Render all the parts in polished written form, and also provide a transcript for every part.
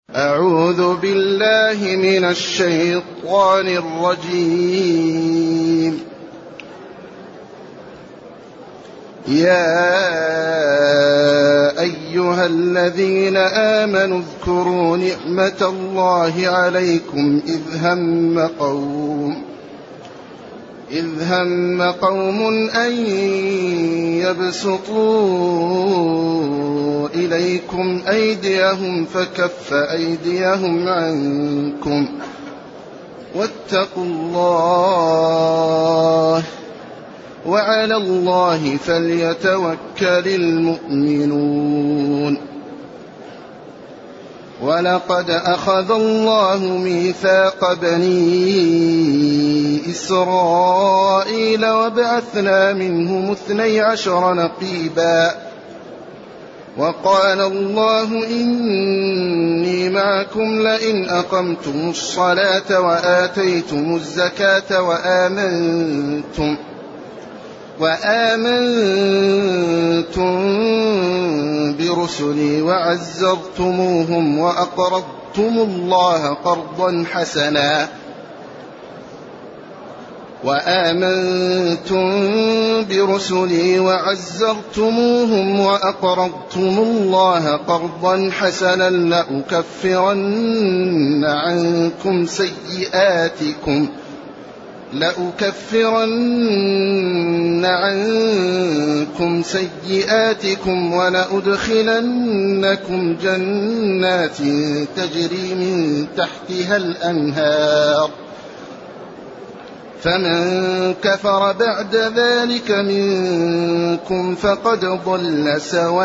أعوذ بالله من الشيطان الرجيم. يا أيها الذين آمنوا اذكروا نعمة الله عليكم إذ هم قوم أن يبسطوا إليكم أيديهم فكف أيديهم عنكم واتقوا الله وعلى الله فليتوكل المؤمنون. ولقد أخذ الله ميثاق بني إسرائيل وبعثنا منهم 12 نقيبا وقال الله إني معكم لئن أقمتم الصلاة وآتيتم الزكاة وآمنتم برسلي وعزرتموهم وأقرضتم الله قرضا حسنا لأكفرن عنكم سيئاتكم ولأدخلنكم جنات تجري من تحتها الأنهار فمن كفر بعد ذلك منكم فقد ضل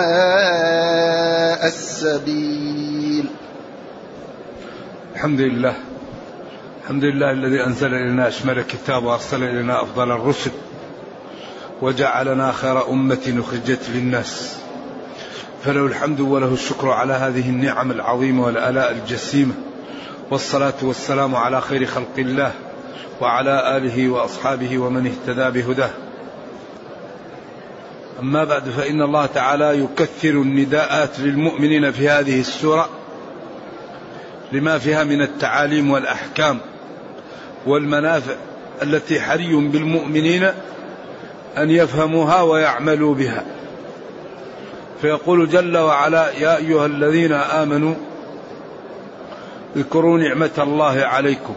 سواء السبيل. الحمد لله الذي أنزل إلينا أشمل الكتاب وأرسل إلينا أفضل الرسل وجعلنا خير أمة أخرجت للناس، فله الحمد وله الشكر على هذه النعم العظيمة والآلاء الجسيمة، والصلاة والسلام على خير خلق الله وعلى آله وأصحابه ومن اهتدى بهداه. أما بعد، فإن الله تعالى يكثر النداءات للمؤمنين في هذه السورة لما فيها من التعاليم والأحكام والمنافع التي حري بالمؤمنين أن يفهموها ويعملوا بها. فيقول جل وعلا: يا أيها الذين آمنوا اذكروا نعمة الله عليكم.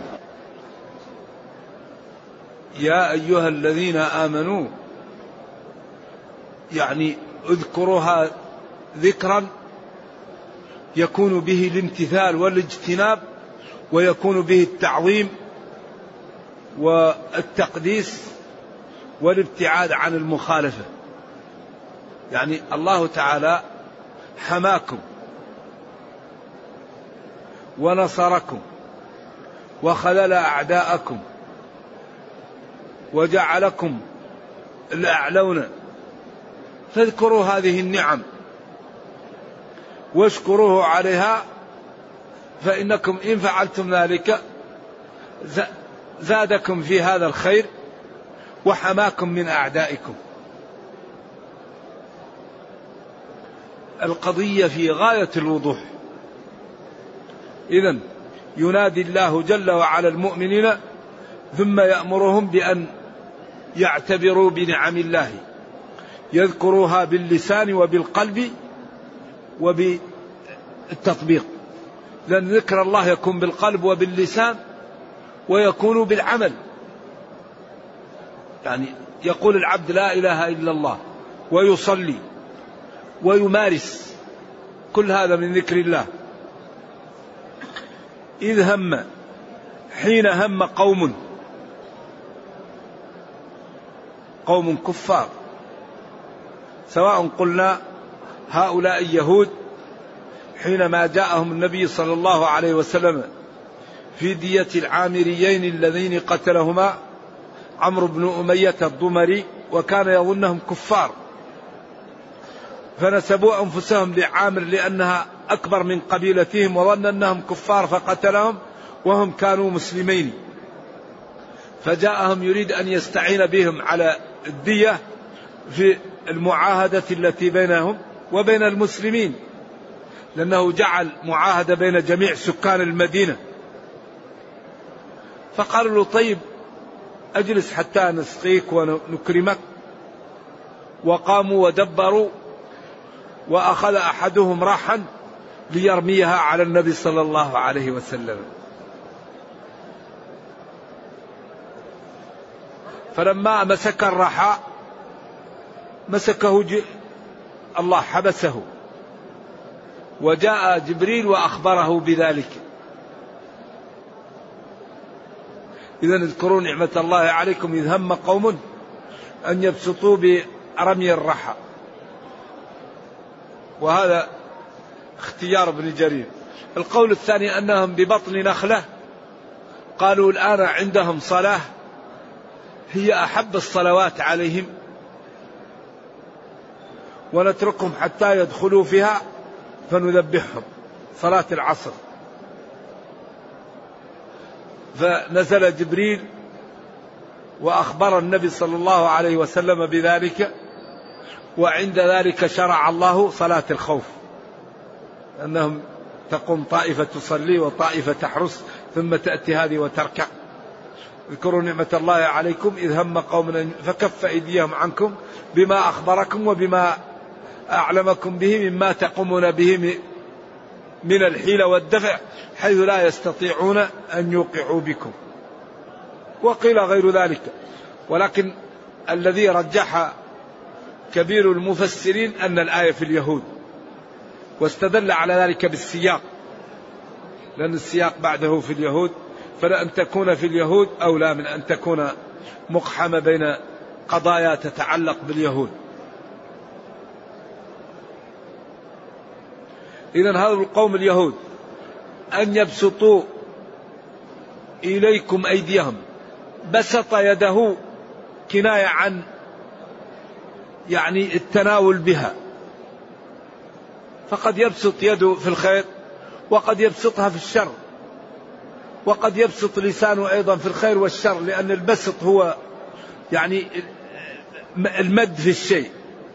يا أيها الذين آمنوا يعني اذكروها ذكرا يكون به الامتثال والاجتناب، ويكون به التعظيم والتقديس والابتعاد عن المخالفة. يعني الله تعالى حماكم ونصركم وخذل أعداءكم وجعلكم الأعلون، فاذكروا هذه النعم واشكروه عليها، فإنكم إن فعلتم ذلك زادكم في هذا الخير وحماكم من أعدائكم. القضية في غاية الوضوح. إذن ينادي الله جل وعلا المؤمنين ثم يأمرهم بأن يعتبروا بنعم الله، يذكروها باللسان وبالقلب وبالتطبيق، لأن ذكر الله يكون بالقلب وباللسان ويكون بالعمل. يعني يقول العبد لا إله إلا الله ويصلي ويمارس، كل هذا من ذكر الله. حين هم قوم كفار، سواء قلنا هؤلاء يهود حينما جاءهم النبي صلى الله عليه وسلم في دية العامريين اللذين قتلهما عمرو بن أمية الضمري، وكان يظنهم كفار، فنسبوا أنفسهم لعامر لأنها أكبر من قبيلتهم، وظن أنهم كفار فقتلهم وهم كانوا مسلمين. فجاءهم يريد أن يستعين بهم على الدية في المعاهدة التي بينهم وبين المسلمين، لأنه جعل معاهدة بين جميع سكان المدينة. فقالوا له طيب أجلس حتى نسقيك ونكرمك. وقاموا ودبروا، وأخذ أحدهم راحا ليرميها على النبي صلى الله عليه وسلم. فلما مسك الرحى مسكه الله حبسه، وجاء جبريل وأخبره بذلك. إذن اذكروا نعمة الله عليكم إذ هم قوم أن يبسطوا برمي الرحى. وهذا اختيار ابن جرير. القول الثاني أنهم ببطن نخلة، قالوا الآن عندهم صلاة هي أحب الصلوات عليهم، ونتركهم حتى يدخلوا فيها فنذبحهم، صلاة العصر. فنزل جبريل وأخبر النبي صلى الله عليه وسلم بذلك، وعند ذلك شرع الله صلاة الخوف، أنهم تقوم طائفة تصلي وطائفة تحرس ثم تأتي هذه وتركع. اذكروا نعمة الله عليكم إذ هم قوم فكف أيديهم عنكم بما أخبركم وبما أعلمكم به مما تقومون به من الحيلة والدفع حيث لا يستطيعون أن يوقعوا بكم. وقيل غير ذلك، ولكن الذي رجح كبير المفسرين أن الآية في اليهود، واستدل على ذلك بالسياق، لأن السياق بعده في اليهود، فلأن تكون في اليهود أولى من أن تكون مقحمة بين قضايا تتعلق باليهود. إذن هذا القوم اليهود أن يبسطوا إليكم أيديهم، بسط يده كناية عن يعني التناول بها، فقد يبسط يده في الخير وقد يبسطها في الشر، وقد يبسط لسانه أيضا في الخير والشر، لأن البسط هو يعني المد في الشيء.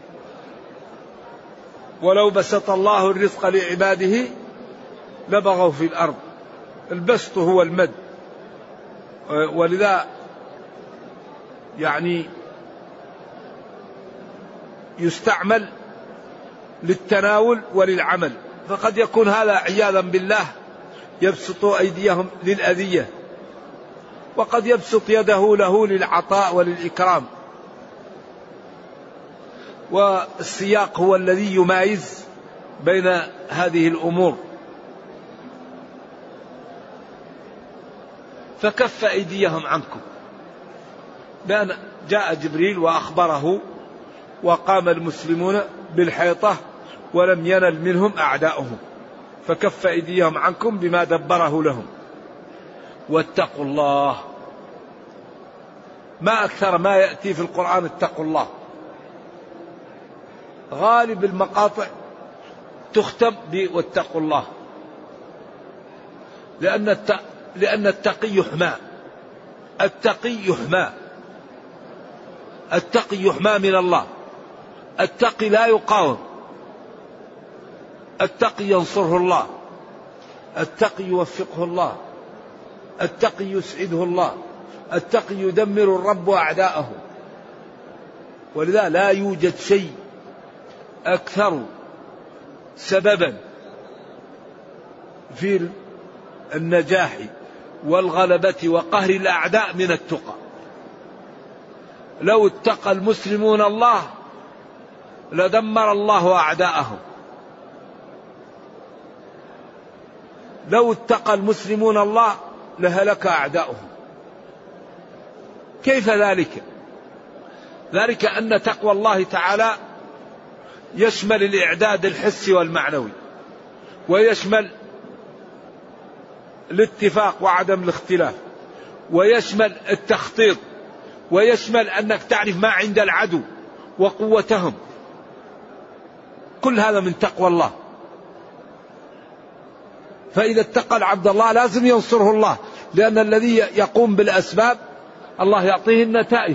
ولو بسط الله الرزق لعباده لبغوا في الأرض، البسط هو المد. ولذا يعني يستعمل للتناول وللعمل، فقد يكون هذا عياذا بالله يبسط أيديهم للأذية، وقد يبسط يده له للعطاء وللإكرام. والسياق هو الذي يمايز بين هذه الأمور. فكف أيديهم عنكم، لأن جاء جبريل وأخبره، وقام المسلمون بالحيطة ولم ينل منهم أعداؤهم، فكف أيديهم عنكم بما دبره لهم. واتقوا الله، ما أكثر ما يأتي في القرآن اتقوا الله. غالب المقاطع تختم بواتقوا الله، لأن التقي يحمى، التقي يحمى، التقي يحمى من الله. التقي لا يقاوم، التقي ينصره الله، التقي يوفقه الله، التقي يسعده الله، التقي يدمر الرب أعداءه. ولذا لا يوجد شيء أكثر سببا في النجاح والغلبة وقهر الأعداء من التقى. لو اتقى المسلمون الله لدمر الله أعداءهم. لو اتقى المسلمون الله لهلك أعداؤهم. كيف ذلك؟ ذلك أن تقوى الله تعالى يشمل الإعداد الحسي والمعنوي، ويشمل الاتفاق وعدم الاختلاف، ويشمل التخطيط، ويشمل أنك تعرف ما عند العدو وقوتهم. كل هذا من تقوى الله. فإذا اتقى العبد الله لازم ينصره الله، لأن الذي يقوم بالأسباب الله يعطيه النتائج.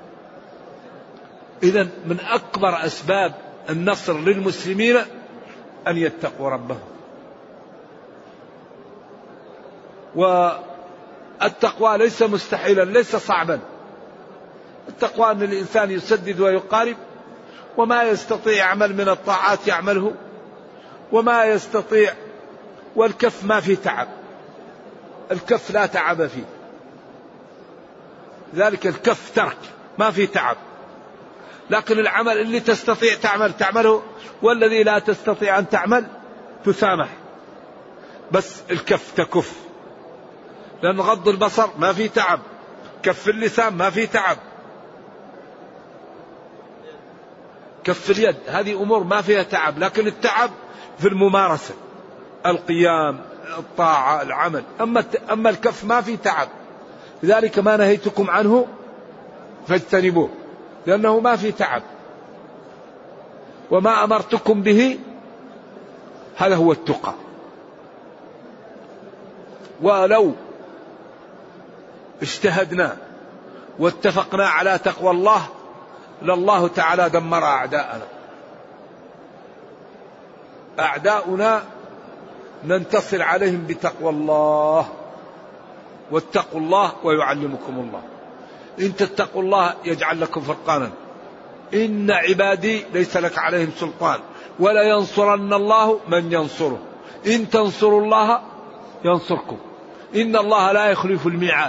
إذن من أكبر أسباب النصر للمسلمين أن يتقوا ربهم. والتقوى ليس مستحيلا، ليس صعبا. التقوى أن الإنسان يسدد ويقارب، وما يستطيع يعمل من الطاعات يعمله، وما يستطيع. والكف ما فيه تعب، الكف لا تعب فيه، ذلك الكف ترك ما فيه تعب. لكن العمل اللي تستطيع تعمله، والذي لا تستطيع أن تعمل تسامح. بس الكف تكف، لأن غض البصر ما فيه تعب، كف اللسان ما فيه تعب، كف اليد هذه أمور ما فيها تعب. لكن التعب في الممارسة، القيام، الطاعة، العمل. أما الكف ما فيه تعب. لذلك ما نهيتكم عنه فاجتنبوه، لأنه ما فيه تعب. وما أمرتكم به هذا هو التقى. ولو اجتهدنا واتفقنا على تقوى الله لله تعالى دمر أعداءنا. أعداؤنا ننتصر عليهم بتقوى الله. واتقوا الله ويعلمكم الله. إن تتقوا الله يجعل لكم فرقانا. إن عبادي ليس لك عليهم سلطان ولا ينصرن الله من ينصره. إن تنصروا الله ينصركم. إن الله لا يخلف الميعاد.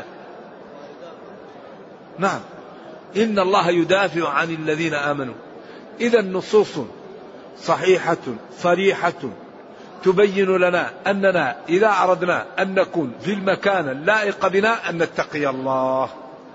نعم، إن الله يدافع عن الذين آمنوا. إذا نصوص صحيحة صريحة تبين لنا أننا إذا أردنا أن نكون في المكان اللائق بنا أن نتقي الله.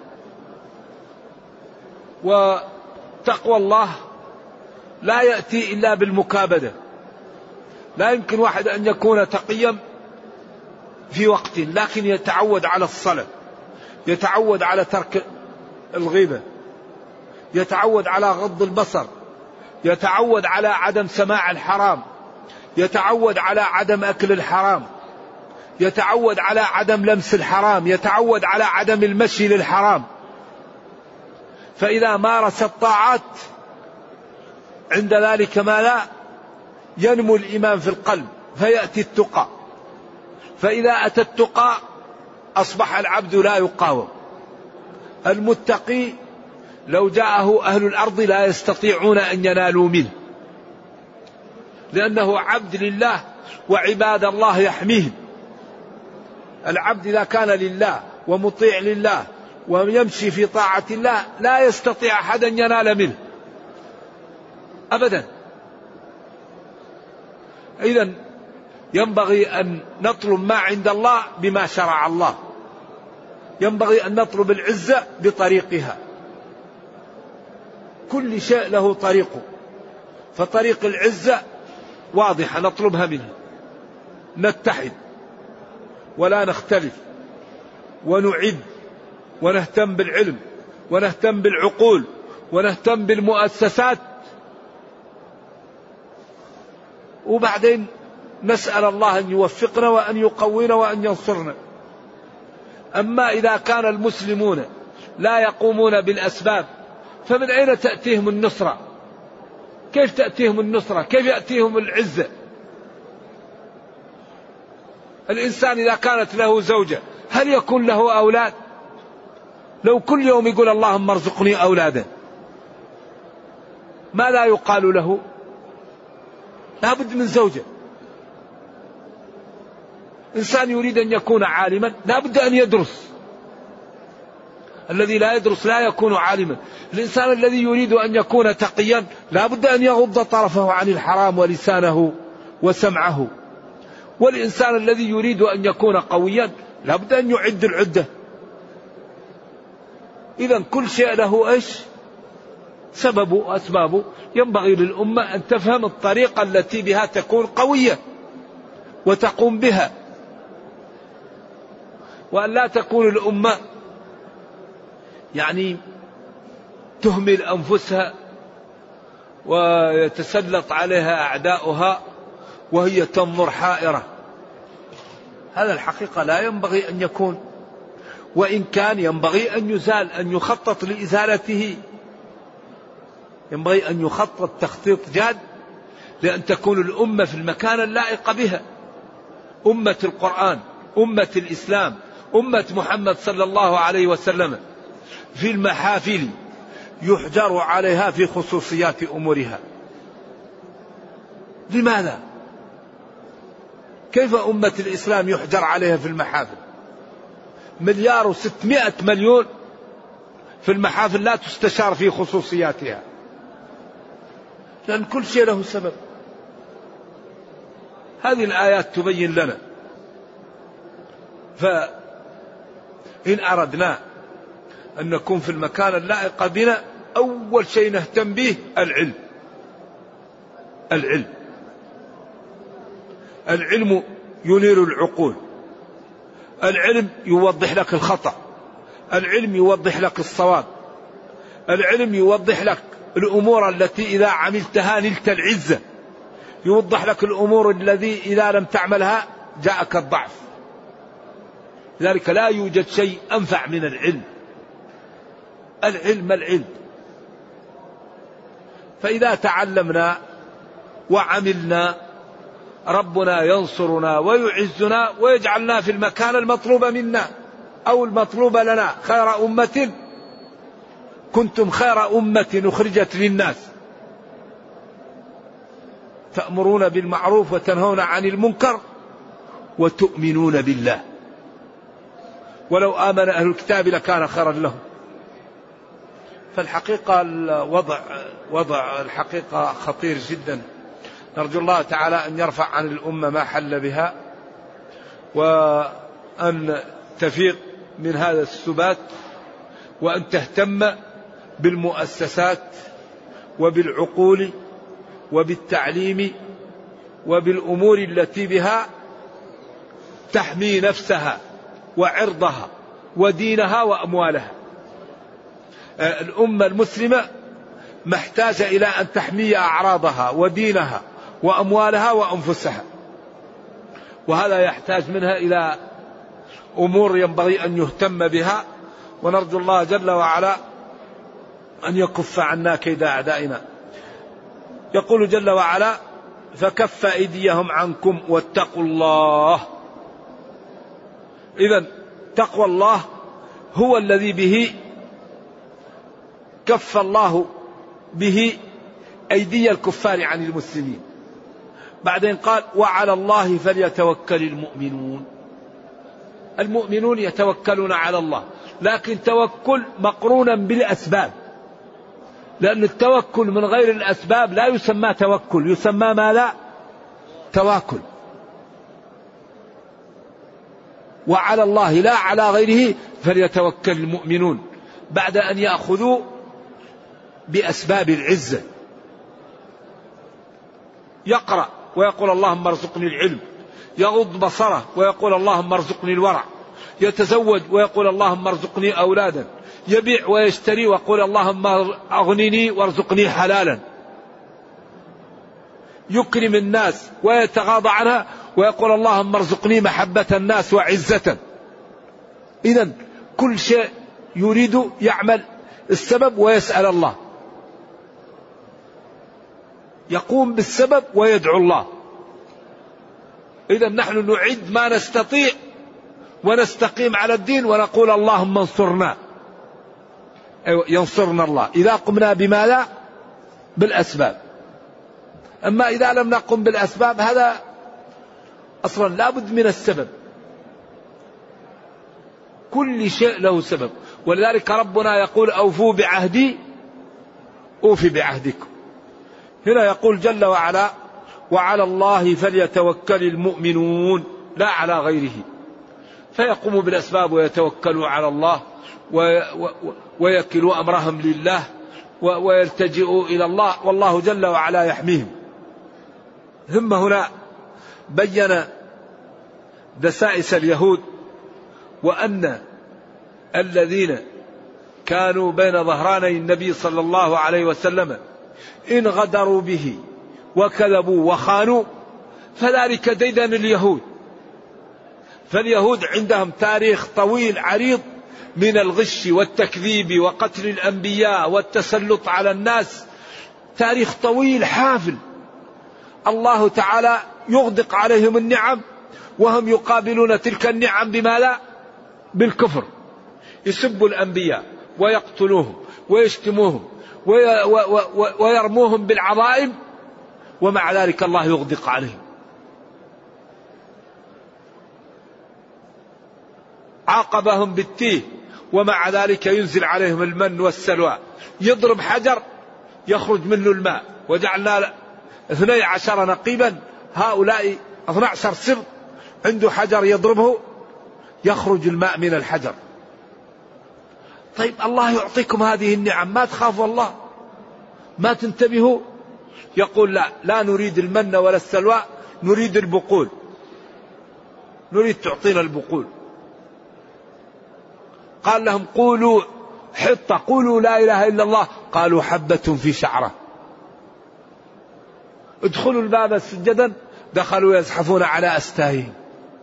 وتقوى الله لا يأتي إلا بالمكابدة. لا يمكن واحد أن يكون تقيا في وقت، لكن يتعود على الصلاة، يتعود على ترك الغيبة، يتعود على غض البصر، يتعود على عدم سماع الحرام، يتعود على عدم أكل الحرام، يتعود على عدم لمس الحرام، يتعود على عدم المشي للحرام. فإذا مارس الطاعات عند ذلك ما لا ينمو الإيمان في القلب فيأتي التقى. فإذا أتى التقى أصبح العبد لا يقاوم. المتقي لو جاءه أهل الأرض لا يستطيعون أن ينالوا منه، لأنه عبد لله وعباد الله يحميهم. العبد إذا كان لله ومطيع لله ويمشي في طاعة الله لا يستطيع أحد أن ينال منه أبدا. إذن ينبغي أن نطلب ما عند الله بما شرع الله. ينبغي أن نطلب العزة بطريقها. كل شيء له طريقه، فطريق العزة واضحة نطلبها منه. نتحد ولا نختلف، ونعد ونهتم بالعلم ونهتم بالعقول ونهتم بالمؤسسات، وبعدين نسأل الله أن يوفقنا وأن يقوينا وأن ينصرنا. أما إذا كان المسلمون لا يقومون بالأسباب فمن أين تأتيهم النصرة؟ كيف تأتيهم النصرة؟ كيف يأتيهم العزة؟ الإنسان إذا كانت له زوجة هل يكون له أولاد؟ لو كل يوم يقول اللهم ارزقني أولادا ما لا يقال له؟ لا بد من زوجة. إنسان يريد أن يكون عالما لا بد أن يدرس. الذي لا يدرس لا يكون عالما. الإنسان الذي يريد أن يكون تقيا لا بد أن يغض طرفه عن الحرام ولسانه وسمعه. والإنسان الذي يريد أن يكون قويا لا بد أن يعد العدة. إذن كل شيء له إيش؟ سببه وأسبابه. ينبغي للأمة أن تفهم الطريقة التي بها تكون قوية وتقوم بها، وأن لا تكون الأمة يعني تهمل أنفسها ويتسلط عليها أعداؤها وهي تنظر حائرة. هذا الحقيقة لا ينبغي أن يكون، وإن كان ينبغي أن يزال، أن يخطط لإزالته. ينبغي أن يخطط تخطيط جاد لأن تكون الأمة في المكان اللائق بها، أمة القرآن، أمة الإسلام، أمة محمد صلى الله عليه وسلم في المحافل يحجر عليها في خصوصيات أمورها. لماذا؟ كيف أمة الإسلام يحجر عليها في المحافل؟ 1,600,000,000 في المحافل لا تستشار في خصوصياتها، لأن كل شيء له سبب. هذه الآيات تبين لنا. فإن أردنا أن نكون في المكان اللائق بنا أول شيء نهتم به العلم. العلم ينير العقول، العلم يوضح لك الخطأ، العلم يوضح لك الصواب، العلم يوضح لك الأمور التي إذا عملتها نلت العزة، يوضح لك الأمور التي إذا لم تعملها جاءك الضعف. لذلك لا يوجد شيء أنفع من العلم. العلم. فإذا تعلمنا وعملنا ربنا ينصرنا ويعزنا ويجعلنا في المكان المطلوب منا أو المطلوب لنا. خير أمة كنتم خير أمة أخرجت للناس تأمرون بالمعروف وتنهون عن المنكر وتؤمنون بالله. ولو آمن أهل الكتاب لكان خيرا لهم. فالحقيقة وضع الحقيقة خطير جدا. نرجو الله تعالى أن يرفع عن الأمة ما حل بها، وأن تفيق من هذا السبات، وأن تهتم بالمؤسسات وبالعقول وبالتعليم وبالأمور التي بها تحمي نفسها وعرضها ودينها وأموالها. الأمة المسلمة محتاجة إلى أن تحمي أعراضها ودينها وأموالها وأنفسها، وهذا يحتاج منها إلى أمور ينبغي أن يهتم بها. ونرجو الله جل وعلا أن يكف عنا كيد أعدائنا. يقول جل وعلا: فكف أيديهم عنكم واتقوا الله. إذن تقوى الله هو الذي به كف الله به أيدي الكفار عن المسلمين. بعدين قال: وعلى الله فليتوكل المؤمنون. المؤمنون يتوكلون على الله، لكن توكل مقرونا بالأسباب، لأن التوكل من غير الأسباب لا يسمى توكل، يسمى ما لا تواكل. وعلى الله لا على غيره فليتوكل المؤمنون، بعد أن يأخذوا بأسباب العزة. يقرأ ويقول اللهم ارزقني العلم، يغض بصره ويقول اللهم ارزقني الورع، يتزوج ويقول اللهم ارزقني أولادا، يبيع ويشتري ويقول اللهم أغنني وارزقني حلالا، يكرم الناس ويتغاضى عنها ويقول اللهم ارزقني محبة الناس وعزة. إذن كل شيء يريد يعمل السبب ويسأل الله، يقوم بالسبب ويدعو الله. إذن نحن نعد ما نستطيع ونستقيم على الدين ونقول اللهم انصرنا. ينصرنا الله إذا قمنا بما لا بالأسباب. أما إذا لم نقم بالأسباب هذا أصلا لا بد من السبب. كل شيء له سبب، ولذلك ربنا يقول أوفوا بعهدي أوفي بعهدكم. هنا يقول جل وعلا: وعلى الله فليتوكل المؤمنون، لا على غيره. فيقوموا بالأسباب ويتوكلوا على الله ويكلوا أمرهم لله ويلتجئوا إلى الله، والله جل وعلا يحميهم. ثم هنا بين دسائس اليهود، وأن الذين كانوا بين ظهراني النبي صلى الله عليه وسلم إن غدروا به وكذبوا وخانوا فذلك ديدن اليهود. فاليهود عندهم تاريخ طويل عريض من الغش والتكذيب وقتل الأنبياء والتسلط على الناس، تاريخ طويل حافل. الله تعالى يغدق عليهم النعم وهم يقابلون تلك النعم بما لا بالكفر، يسبوا الأنبياء ويقتلوهم ويشتموهم ويرموهم بالعظائم، ومع ذلك الله يغدق عليهم. عاقبهم بالتيه ومع ذلك ينزل عليهم المن والسلوى، يضرب حجر يخرج منه الماء، وجعلنا 12 نقيبا، هؤلاء 12 سبط عنده حجر يضربه يخرج الماء من الحجر. طيب الله يعطيكم هذه النعم، ما تخافوا الله؟ ما تنتبهوا؟ يقول لا نريد المن ولا السلوى، نريد البقول، نريد تعطينا البقول. قال لهم قولوا حطة، قولوا لا إله إلا الله، قالوا حبة في شعرة. ادخلوا الباب سجدا، دخلوا يزحفون على أستاههم.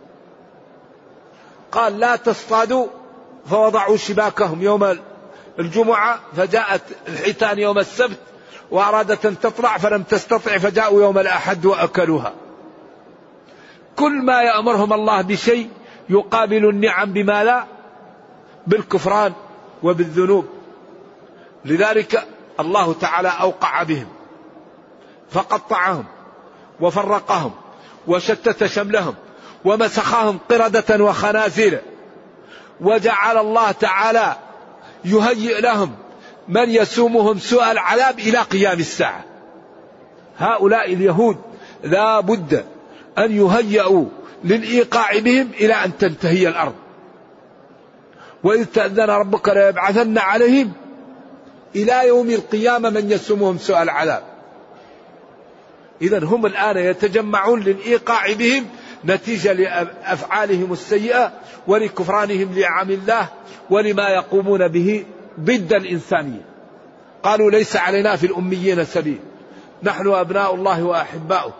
قال لا تصطادوا، فوضعوا شباكهم يوم الجمعة، فجاءت الحيتان يوم السبت وأرادت أن تطلع فلم تستطع، فجاءوا يوم الأحد وأكلوها. كل ما يأمرهم الله بشيء يقابل النعم بما لا بالكفران وبالذنوب. لذلك الله تعالى أوقع بهم فقطعهم وفرقهم وشتت شملهم ومسخهم قردة وخنازير، وجعل الله تعالى يهيئ لهم من يسومهم سوء العذاب إلى قيام الساعة. هؤلاء اليهود لا بد أن يهيئوا للإيقاع بهم إلى أن تنتهي الأرض. وإذ تأذن ربك ليبعثن عليهم إلى يوم القيامة من يسومهم سوء العذاب. إذن هم الآن يتجمعون للإيقاع بهم نتيجة لأفعالهم السيئة ولكفرانهم لنعم الله ولما يقومون به ضد الإنسانية. قالوا ليس علينا في الأميين سبيل، نحن أبناء الله وأحباؤه.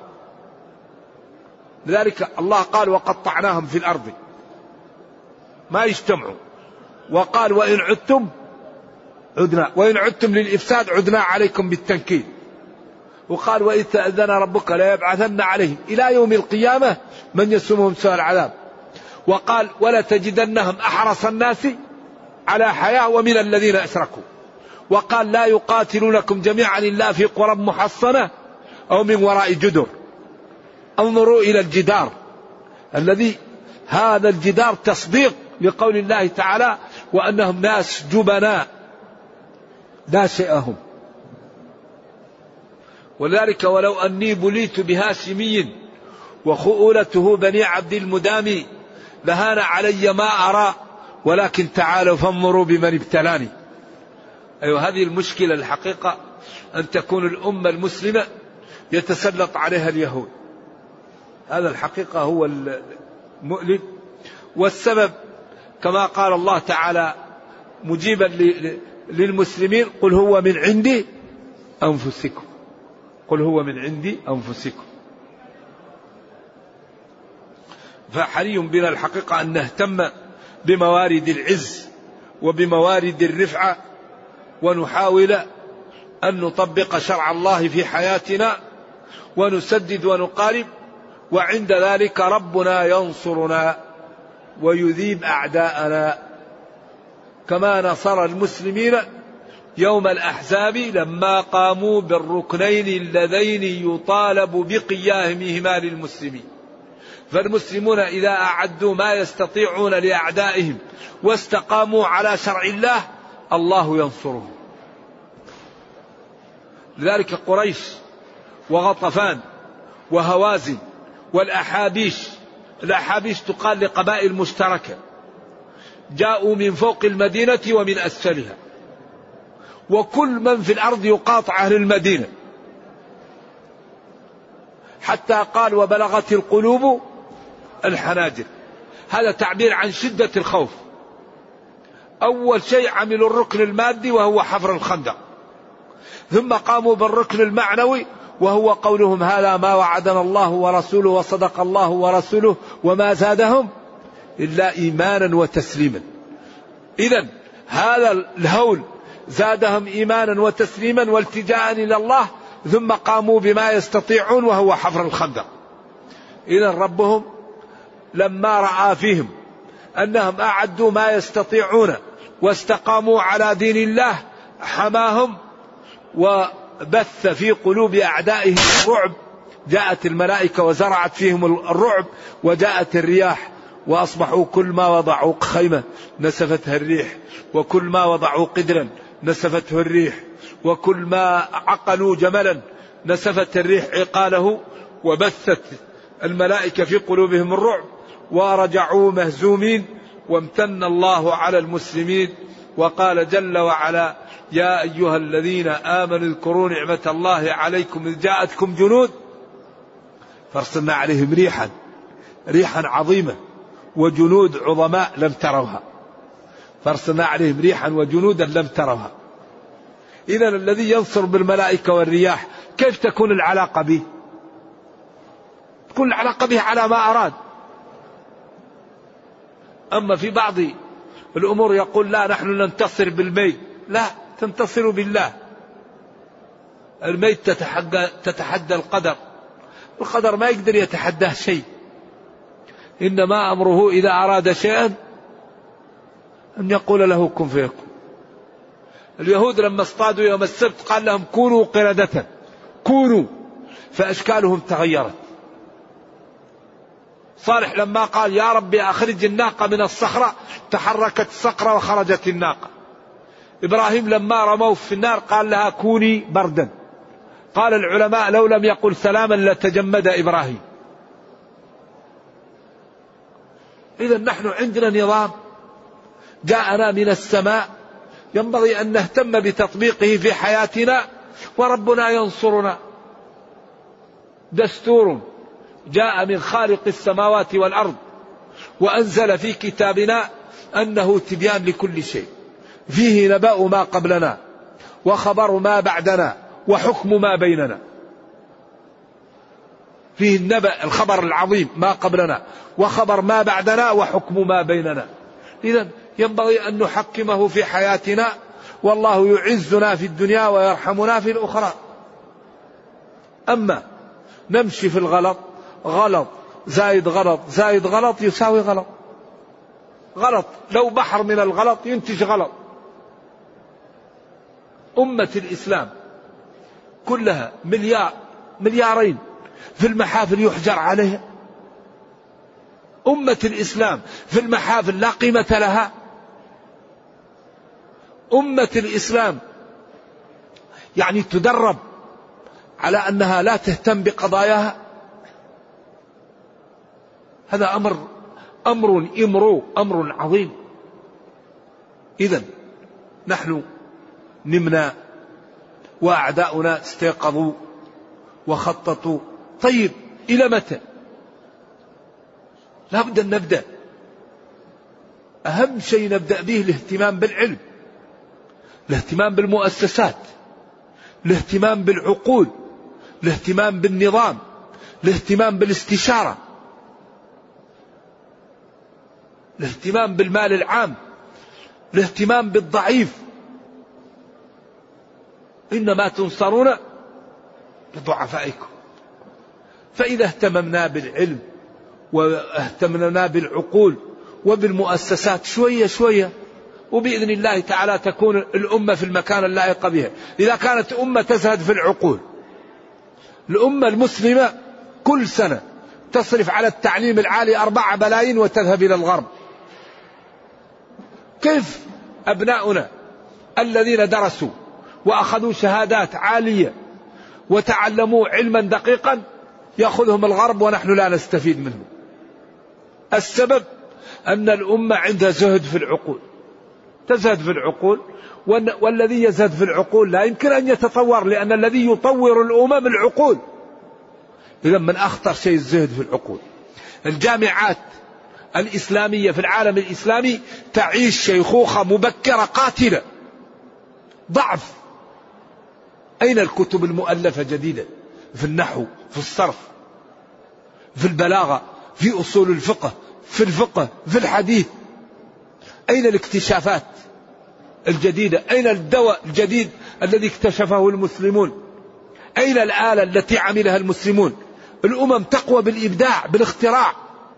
لذلك الله قال وقطعناهم في الأرض، ما يجتمعوا. وقال وإن عدتم عدنا، وإن عدتم للإفساد عدنا عليكم بالتنكيل. وقال وإذ تأذن ربك ليبعثن عليهم إلى يوم القيامة من يسومهم سوء العذاب. وقال ولا تجدنهم أحرص الناس على حياة ومن الذين أشركوا. وقال لا يقاتلونكم جميعا إلا في قرى محصنة أو من وراء جدر. انظروا إلى الجدار الذي هذا الجدار تصديق لقول الله تعالى وأنهم ناس جبناء لا شيء هم. ولذلك ولو أني بليت بهاشمي وخؤولته بني عبد المدامي لهان علي ما أرى ولكن تعالوا فانظروا بمن ابتلاني. أيوة هذه المشكلة الحقيقة، أن تكون الأمة المسلمة يتسلط عليها اليهود. هذا الحقيقة هو المؤلم. والسبب كما قال الله تعالى مجيبا للمسلمين قل هو من عند أنفسكم، قل هو من عند أنفسكم. فحري بنا الحقيقة أن نهتم بموارد العز وبموارد الرفعة، ونحاول أن نطبق شرع الله في حياتنا ونسدد ونقارب، وعند ذلك ربنا ينصرنا ويذيب أعداءنا كما نصر المسلمين يوم الأحزاب لما قاموا بالركنين اللذين يطالب بقيامهما للمسلمين. فالمسلمون إذا أعدوا ما يستطيعون لأعدائهم واستقاموا على شرع الله الله ينصرهم. لذلك قريش وغطفان وهوازن والأحابيش، الأحابيش تقال لقبائل مشتركة، جاءوا من فوق المدينة ومن أسفلها، وكل من في الأرض يقاطع أهل المدينة، حتى قال وبلغت القلوب الحناجر. هذا تعبير عن شدة الخوف. أول شيء عملوا الركن المادي وهو حفر الخندق، ثم قاموا بالركن المعنوي وهو قولهم هذا ما وعدنا الله ورسوله وصدق الله ورسوله وما زادهم إلا إيمانا وتسليما. إذن هذا الهول زادهم إيمانا وتسليما والتجاء إلى الله، ثم قاموا بما يستطيعون وهو حفر الخندق. إذا ربهم لما رأى فيهم أنهم أعدوا ما يستطيعون واستقاموا على دين الله حماهم وبث في قلوب أعدائهم الرعب. جاءت الملائكة وزرعت فيهم الرعب، وجاءت الرياح وأصبحوا كل ما وضعوا خيمة نسفتها الريح، وكل ما وضعوا قدرا نسفته الريح، وكل ما عقلوا جملا نسفت الريح عقاله، وبثت الملائكة في قلوبهم الرعب ورجعوا مهزومين. وامتن الله على المسلمين وقال جل وعلا: يا أيها الذين آمنوا اذكروا نعمة الله عليكم إذ جاءتكم جنود فارسلنا عليهم ريحا عظيمة وجنود عظماء لم تروها. فارسلنا عليهم ريحا وجنودا لم تروها. إذا الذي ينصر بالملائكة والرياح كيف تكون العلاقة به؟ تكون العلاقة به على ما أراد. أما في بعض الأمور يقول لا نحن ننتصر بالميت، لا، تنتصر بالله. الميت تتحدى القدر ما يقدر يتحداه شيء، إنما أمره إذا أراد شيئا أن يقول له كن فيكون. اليهود لما اصطادوا يوم السبت قال لهم كونوا قردة، كونوا، فأشكالهم تغيرت. صالح لما قال يا ربي أخرج الناقة من الصخرة تحركت الصخرة وخرجت الناقة. إبراهيم لما رموه في النار قال لها كوني بردا. قال العلماء لو لم يقل سلاما لتجمد إبراهيم. إذا نحن عندنا نظام جاءنا من السماء ينبغي أن نهتم بتطبيقه في حياتنا، وربنا ينصرنا. دستور جاء من خالق السماوات والأرض وأنزل في كتابنا أنه تبيان لكل شيء، فيه نبأ ما قبلنا وخبر ما بعدنا وحكم ما بيننا. فيه النبأ الخبر العظيم ما قبلنا وخبر ما بعدنا وحكم ما بيننا. إذن ينبغي أن نحكمه في حياتنا، والله يعزنا في الدنيا ويرحمنا في الأخرى. أما نمشي في الغلط، غلط زايد غلط زايد غلط يساوي غلط. غلط لو بحر من الغلط ينتج غلط. أمة الإسلام كلها مليارين في المحافل يحجر عليها. أمة الإسلام في المحافل لا قيمة لها. أمة الإسلام يعني تدرب على أنها لا تهتم بقضاياها. هذا أمر عظيم. إذن نحن نمنا وأعداؤنا استيقظوا وخططوا. طيب إلى متى؟ لا بد أن نبدأ. أهم شيء نبدأ به الاهتمام بالعلم، الاهتمام بالمؤسسات، الاهتمام بالعقول، الاهتمام بالنظام، الاهتمام بالاستشارة، الاهتمام بالمال العام، الاهتمام بالضعيف. إنما تنصرون بضعفائكم. فإذا اهتممنا بالعلم واهتممنا بالعقول وبالمؤسسات شوية شوية، وبإذن الله تعالى تكون الأمة في المكان اللائق بها. إذا كانت أمة تزهد في العقول، الأمة المسلمة كل سنة تصرف على التعليم العالي 4 بلايين وتذهب إلى الغرب. كيف أبناؤنا الذين درسوا وأخذوا شهادات عالية وتعلموا علما دقيقا يأخذهم الغرب ونحن لا نستفيد منه؟ السبب أن الأمة عندها زهد في العقول، تزهد في العقول، والذي يزهد في العقول لا يمكن أن يتطور، لأن الذي يطور الأمم العقول. إذا من أخطر شيء الزهد في العقول. الجامعات الإسلامية في العالم الإسلامي تعيش شيخوخة مبكرة قاتلة، ضعف. أين الكتب المؤلفة جديدة في النحو، في الصرف، في البلاغة، في أصول الفقه، في الفقه، في الحديث؟ أين الاكتشافات الجديدة؟ أين الدواء الجديد الذي اكتشفه المسلمون؟ أين الآلة التي عملها المسلمون؟ الأمم تقوى بالإبداع بالاختراع.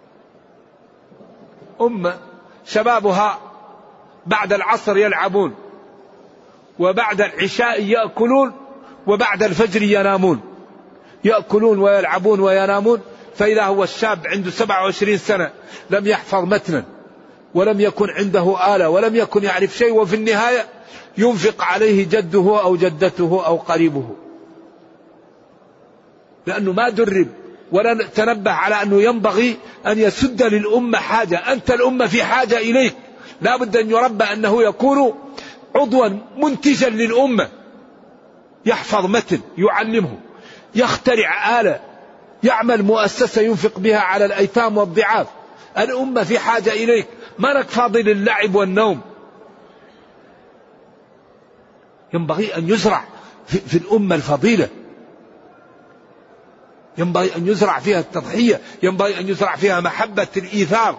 أمة شبابها بعد العصر يلعبون، وبعد العشاء يأكلون، وبعد الفجر ينامون، يأكلون ويلعبون وينامون. فإذا هو الشاب عنده 27 سنة لم يحفظ متنا، ولم يكن عنده آلة، ولم يكن يعرف شيء، وفي النهاية ينفق عليه جده أو جدته أو قريبه، لأنه ما درب ولا تنبه على أنه ينبغي أن يسد للأمة حاجة. أنت الأمة في حاجة إليك، لا بد أن يربى أنه يكون عضوا منتجا للأمة، يحفظ متن، يعلمه، يخترع آلة، يعمل مؤسسة ينفق بها على الأيتام والضعاف. الأمة في حاجة إليك، ما لك فاضل اللعب والنوم. ينبغي أن يزرع في الأمة الفضيلة، ينبغي أن يزرع فيها التضحية، ينبغي أن يزرع فيها محبة الإيثار.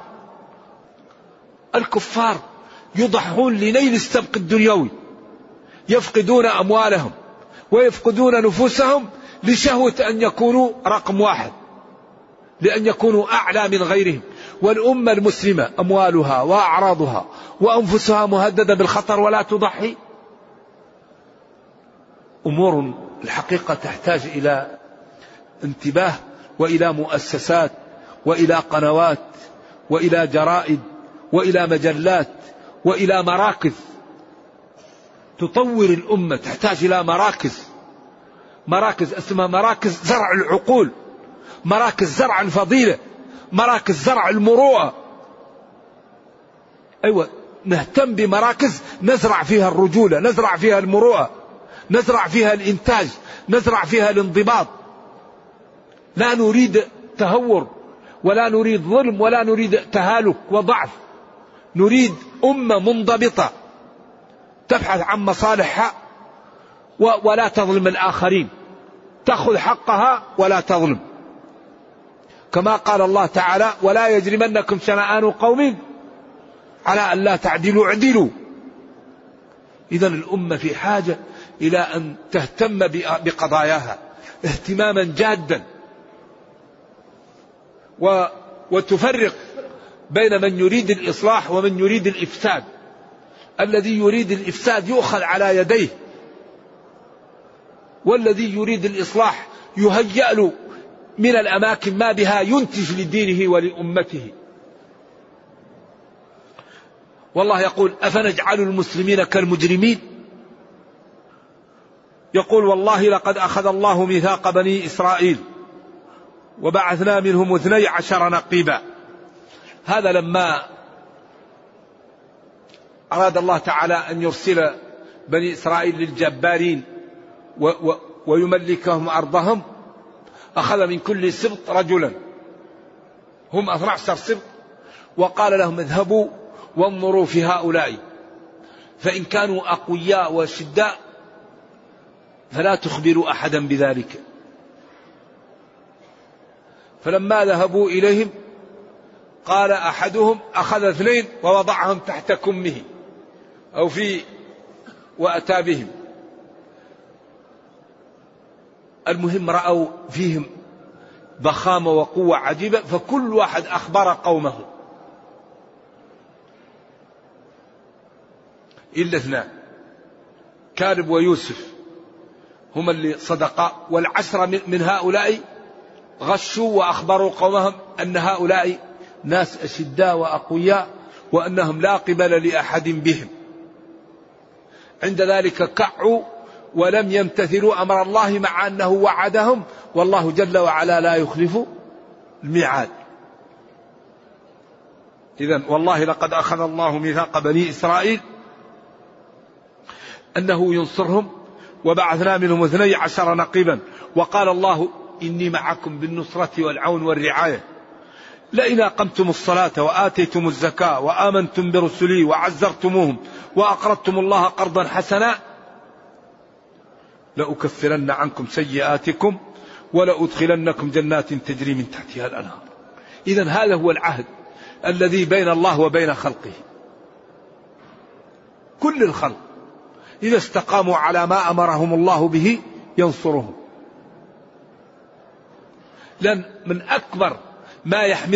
الكفار يضحون لنيل السبق الدنيوي، يفقدون أموالهم ويفقدون نفوسهم لشهوة أن يكونوا رقم واحد، لأن يكونوا أعلى من غيرهم. والأمة المسلمة أموالها وأعراضها وأنفسها مهددة بالخطر ولا تضحي. أمور الحقيقة تحتاج إلى انتباه، وإلى مؤسسات، وإلى قنوات، وإلى جرائد، وإلى مجلات، وإلى مراكز تطور الأمة. تحتاج إلى مراكز اسمها مراكز زرع العقول، مراكز زرع الفضيلة، مراكز زرع المروءة. أيوة، نهتم بمراكز نزرع فيها الرجولة، نزرع فيها المروءة، نزرع فيها الإنتاج، نزرع فيها الانضباط. لا نريد تهور، ولا نريد ظلم، ولا نريد تهالك وضعف. نريد أمة منضبطة تبحث عن مصالحها ولا تظلم الآخرين، تأخذ حقها ولا تظلم. كما قال الله تعالى: ولا يجرمنكم شنآن قوم على أن لا تعدلوا اعدلوا. إذن الأمة في حاجة إلى أن تهتم بقضاياها اهتماما جادا، وتفرق بين من يريد الإصلاح ومن يريد الإفساد. الذي يريد الإفساد يؤخذ على يديه، والذي يريد الإصلاح يهيأ له من الأماكن ما بها ينتج لدينه ولأمته. والله يقول: أفنجعل المسلمين كالمجرمين؟ يقول: والله لقد أخذ الله ميثاق بني إسرائيل وبعثنا منهم 12 نقيبا. هذا لما أراد الله تعالى أن يرسل بني إسرائيل للجبارين ويملكهم أرضهم، أخذ من كل سبط رجلا، هم 12 سبط، وقال لهم: اذهبوا وانظروا في هؤلاء، فإن كانوا أقوياء وشداء فلا تخبروا أحدا بذلك. فلما ذهبوا إليهم قال أحدهم: أخذ 2 ووضعهم تحت كمه أو وأتى بهم. المهم رأوا فيهم ضخامة وقوة عجيبة، فكل واحد أخبر قومه إلا 2، كالب ويوسف هم اللي صدقا، وال10 من هؤلاء غشوا وأخبروا قومهم أن هؤلاء ناس أشداء وأقوياء، وأنهم لا قبل لأحد بهم. عند ذلك كعوا ولم يمتثلوا أمر الله، مع أنه وعدهم، والله جل وعلا لا يخلف الميعاد. إذن والله لقد أخذ الله ميثاق بني إسرائيل أنه ينصرهم، وبعثنا منهم 12 نقيبا، وقال الله: إني معكم بالنصرة والعون والرعاية، لئن أقمتم الصلاة وآتيتم الزكاة وآمنتم برسلي وعزرتموهم وأقرضتم الله قرضا حسنا لأكفرن عنكم سيئاتكم ولأدخلنكم جنات تجري من تحتها الأنهار. إذن هذا هو العهد الذي بين الله وبين خلقه. كل الخلق إذا استقاموا على ما أمرهم الله به ينصرهم. لأن من أكبر ما يحمي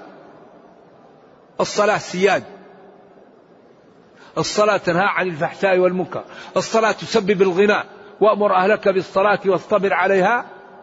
الصلاة سياج. الصلاة تنهى عن الفحشاء والمنكر، الصلاة تسبب الغنى، وأمر أهلك بالصلاة واصطبر عليها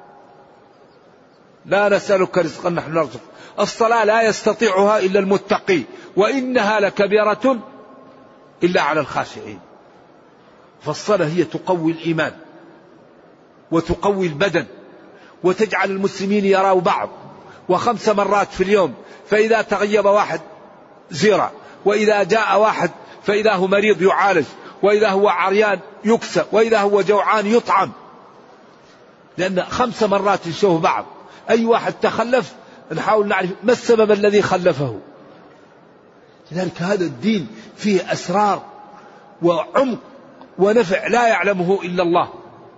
لا نسألك رزقا نحن نرزق. الصلاة لا يستطيعها إلا المتقي، وإنها لكبيرة إلا على الخاشعين. فالصلاة هي تقوي الإيمان وتقوي البدن وتجعل المسلمين يروا بعض، 5 مرات في اليوم، فإذا تغيب واحد زيرة، وإذا جاء واحد فإذا هو مريض يعالج، وإذا هو عريان يكسى، وإذا هو جوعان يطعم، لأن 5 مرات يشوف بعض. أي واحد تخلف نحاول نعرف ما السبب الذي خلفه. لذلك هذا الدين فيه أسرار وعمق ونفع لا يعلمه إلا الله.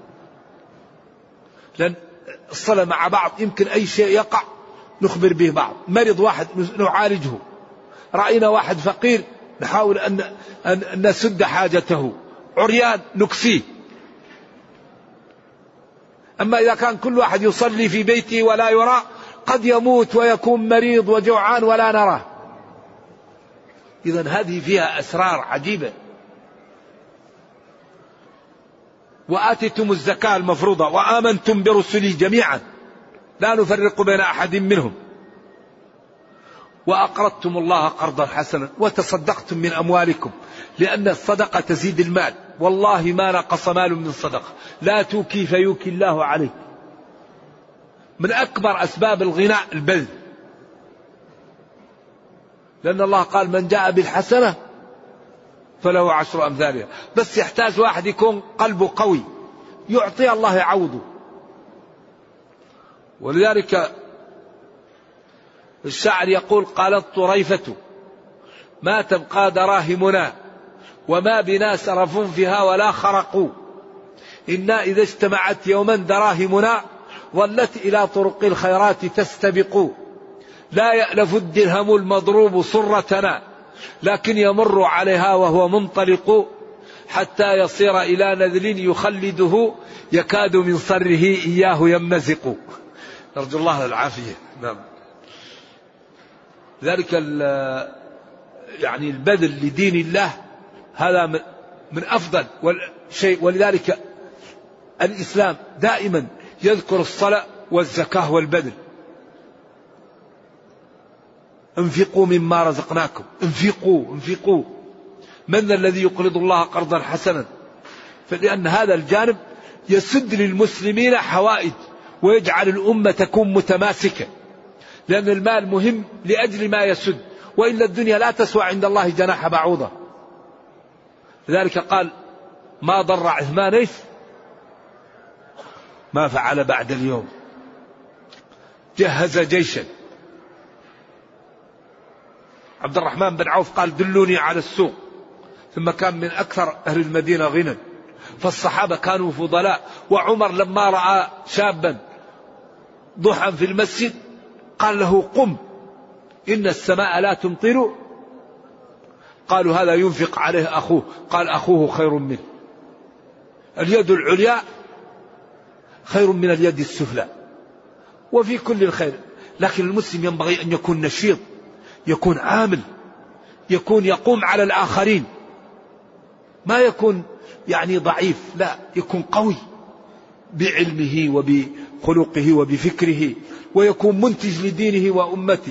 لأن الصلاة مع بعض يمكن أي شيء يقع نخبر به بعض. مرض واحد نعالجه، رأينا واحد فقير نحاول أن نسد حاجته، عريان نكسيه. أما إذا كان كل واحد يصلي في بيته ولا يرى، قد يموت ويكون مريض وجوعان ولا نراه. إذن هذه فيها أسرار عجيبة. وآتيتم الزكاة المفروضة وآمنتم برسلي جميعا لا نفرق بين أحد منهم، وأقرضتم الله قرضا حسنا وتصدقتم من أموالكم، لأن الصدقة تزيد المال. والله ما نقص مال من صدقة، لا توكي فيوكي الله عليك. من أكبر أسباب الغناء البذل، لأن الله قال من جاء بالحسنة فله 10 أمثالها. بس يحتاج واحد يكون قلبه قوي يعطي الله يعوضه. ولذلك الشاعر يقول قالت طريفة ما تبقى دراهمنا وما بنا سرف فيها ولا خرقوا، إنا إذا اجتمعت يوما دراهمنا ظلت إلى طرق الخيرات تستبق، لا يألف الدرهم المضروب صرتنا لكن يمر عليها وهو منطلق، حتى يصير إلى نذل يخلده يكاد من صره إياه يمزق. نرجو الله العافية. نعم. ذلك يعني البذل لدين الله هذا من أفضل شيء. ولذلك الإسلام دائما يذكر الصلاة والزكاة والبذل. انفقوا مما رزقناكم، انفقوا. من الذي يقرض الله قرضا حسنا؟ فلأن هذا الجانب يسد للمسلمين حوائج ويجعل الأمة تكون متماسكة، لأن المال مهم لأجل ما يسد، وإلا الدنيا لا تسوى عند الله جناح بعوضة. لذلك قال ما ضر عثمان إيش ما فعل بعد اليوم. جهز جيشا. عبد الرحمن بن عوف قال دلوني على السوق، ثم كان من أكثر أهل المدينة غنى، فالصحابة كانوا فضلاء. وعمر لما رأى شابا ضحى في المسجد قال له قم إن السماء لا تمطر. قالوا هذا ينفق عليه أخوه، قال أخوه خير منه. اليد العليا خير من اليد السفلى، وفي كل الخير. لكن المسلم ينبغي أن يكون نشيط، يكون عامل، يكون يقوم على الآخرين، ما يكون يعني ضعيف، لا يكون قوي بعلمه وبخلقه وبفكره، ويكون منتج لدينه وأمته.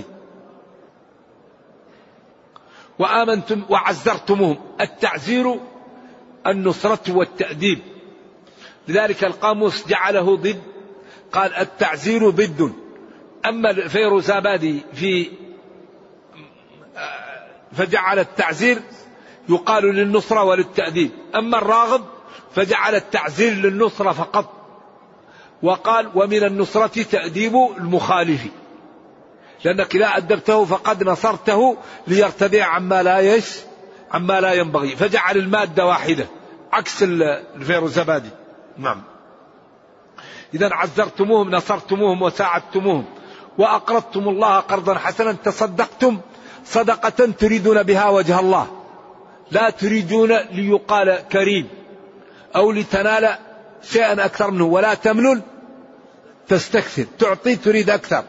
وآمنتم وعزرتموهم. التعزير النصرة والتأديب. لذلك القاموس جعله ضد، قال التعزير ضد. أما الفيروزابادي فجعل التعزير يقال للنصرة وللتأديب. أما الراغب فجعل التعزير للنصرة فقط، وقال ومن النصرة تأديب المخالف، لأنك لا أدبته فقد نصرته ليرتدع عما لا ينبغي. فجعل المادة واحدة عكس الفيروزابادي. نعم. إذا عزرتموهم نصرتموهم وساعدتموهم. وأقرضتم الله قرضا حسنا، تصدقتم صدقة تريدون بها وجه الله، لا تريدون ليقال كريم أو لتنال شيئا أكثر منه، ولا تمنن تستكثر، تعطي تريد أكثر.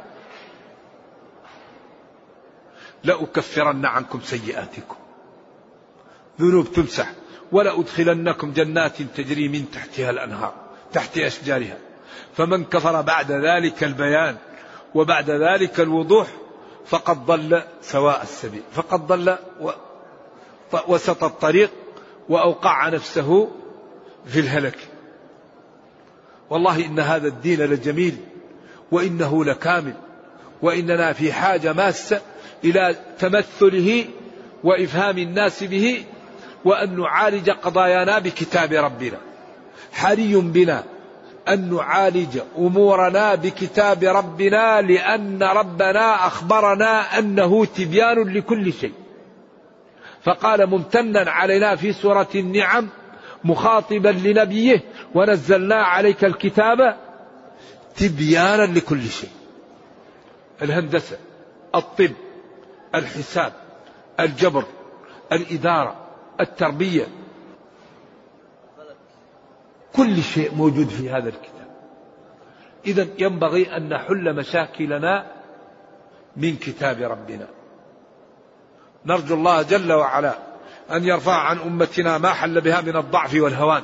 لأكفرن عنكم سيئاتكم، ذنوب تمسح، ولأدخلنكم جنات تجري من تحتها الأنهار، تحت أشجارها. فمن كفر بعد ذلك البيان وبعد ذلك الوضوح فقد ضل سواء السبيل، فقد ضل وسط الطريق وأوقع نفسه في الهلك. والله إن هذا الدين لجميل وإنه لكامل، وإننا في حاجة ماسة إلى تمثله وإفهام الناس به، وأن نعالج قضايانا بكتاب ربنا. حري بنا أن نعالج أمورنا بكتاب ربنا، لأن ربنا أخبرنا أنه تبيان لكل شيء. فقال ممتنا علينا في سورة النعم مخاطبا لنبيه: ونزلنا عليك الكتاب تبيانا لكل شيء. الهندسة، الطب، الحساب، الجبر، الإدارة، التربية، كل شيء موجود في هذا الكتاب. إذن ينبغي أن نحل مشاكلنا من كتاب ربنا. نرجو الله جل وعلا أن يرفع عن أمتنا ما حل بها من الضعف والهوان.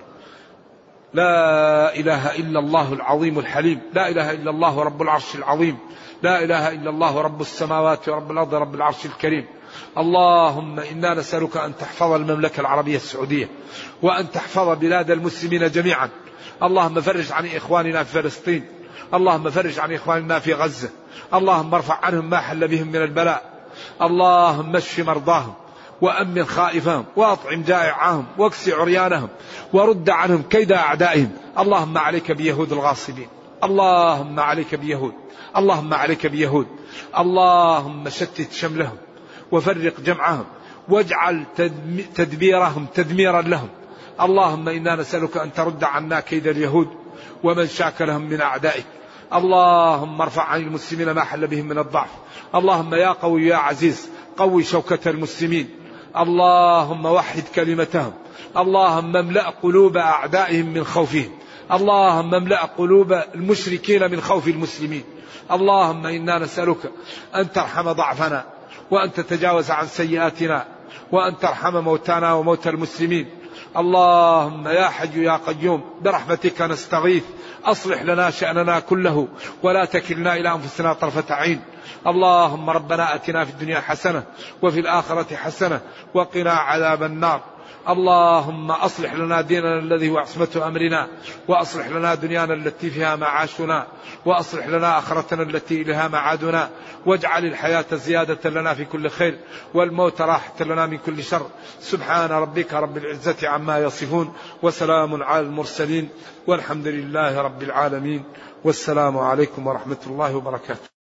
لا إله إلا الله العظيم الحليم، لا إله إلا الله رب العرش العظيم، لا إله إلا الله رب السماوات ورب الأرض رب العرش الكريم. اللهم إنا نسألك أن تحفظ المملكة العربية السعودية، وأن تحفظ بلاد المسلمين جميعا. اللهم فرج عن إخواننا في فلسطين، اللهم فرج عن إخواننا في غزة، اللهم ارفع عنهم ما حل بهم من البلاء. اللهم اشف مرضاهم وأمن خائفهم وأطعم جائعهم واكس عريانهم ورد عنهم كيد أعدائهم. اللهم عليك بيهود الغاصبين، اللهم عليك بيهود، اللهم عليك بيهود. اللهم شتت شملهم وفرق جمعهم واجعل تدبيرهم تدميرا لهم. اللهم إنا نسألك أن ترد عنا كيد اليهود ومن شاكلهم من أعدائك. اللهم ارفع عن المسلمين ما حل بهم من الضعف. اللهم يا قوي يا عزيز قوي شوكة المسلمين. اللهم وحد كلمتهم. اللهم املأ قلوب أعدائهم من خوفهم. اللهم املأ قلوب المشركين من خوف المسلمين. اللهم إنا نسألك أن ترحم ضعفنا وأن تتجاوز عن سيئاتنا وأن ترحم موتانا وموتى المسلمين. اللهم يا حي يا قيوم برحمتك نستغيث، أصلح لنا شأننا كله ولا تكلنا إلى أنفسنا طرفة عين. اللهم ربنا أتنا في الدنيا حسنة وفي الآخرة حسنة وقنا عذاب النار. اللهم أصلح لنا ديننا الذي هو عصمة أمرنا، وأصلح لنا دنيانا التي فيها معاشنا، وأصلح لنا آخرتنا التي إليها معادنا، واجعل الحياة زيادة لنا في كل خير والموت راحة لنا من كل شر. سبحان ربك رب العزة عما يصفون، وسلام على المرسلين، والحمد لله رب العالمين، والسلام عليكم ورحمة الله وبركاته.